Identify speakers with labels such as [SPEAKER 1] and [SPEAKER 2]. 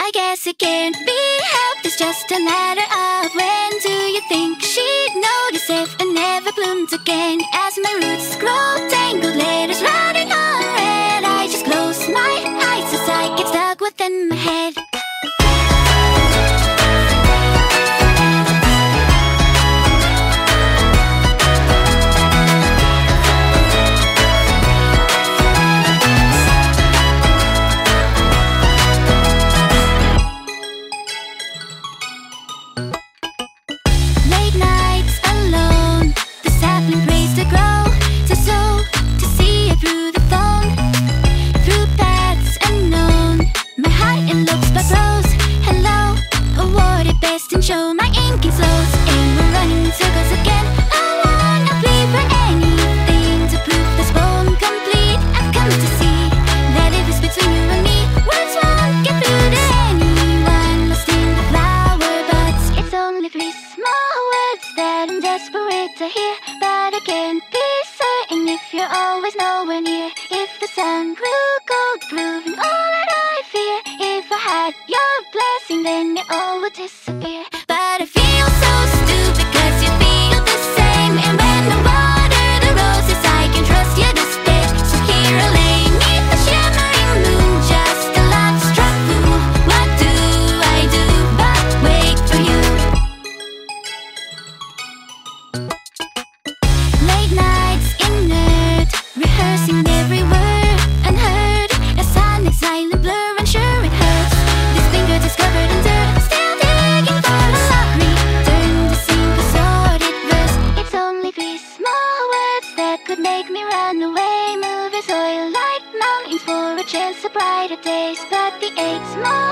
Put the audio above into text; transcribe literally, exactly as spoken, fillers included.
[SPEAKER 1] I guess it can't be helped. It's just a matter of when. Do you think she'd notice if I never bloomed again? As my roots grow tangled, letters running on red, I just close my eyes as I get stuck within my head. Late nights alone, the sapling prays to grow, to sow, to see it through the phone, through paths unknown. My heart it looks but rose. Hello, award it best and show my inking slows. And we're running in circles again. I wanna plead for anything to prove this poem complete. I've come to see that if it's between you and me, words won't get through to anyone lost in the flower buds. It's only three small words that I'm desperate to hear, but I can't be certain if you're always nowhere near. If the sun grew cold, proving all that I fear, if I had your blessing, then it all would disappear. But I feel so stupid cause you feel the same. And when I water the roses, I can trust you to stay. So here I lay neath the shimmering moon, just a love struck fool. What do I do but wait for you? Late nights inert, rehearsing every word unheard. A sonic silent blur, unsure it hurts. This finger discovered in dirt, still digging for a lottery. Turn to sing a sordid verse. It's only three small words that could make me run away. Moving soil like mountains for a chance of brighter days. But the eight small